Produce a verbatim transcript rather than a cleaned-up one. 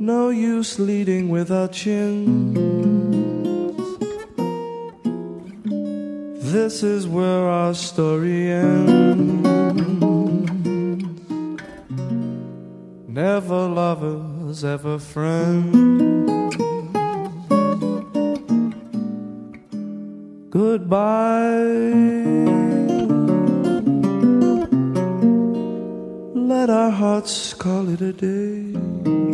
No use leading without chins. This is where our story ends. Never lovers, ever friends. Goodbye. Let our hearts call it a day.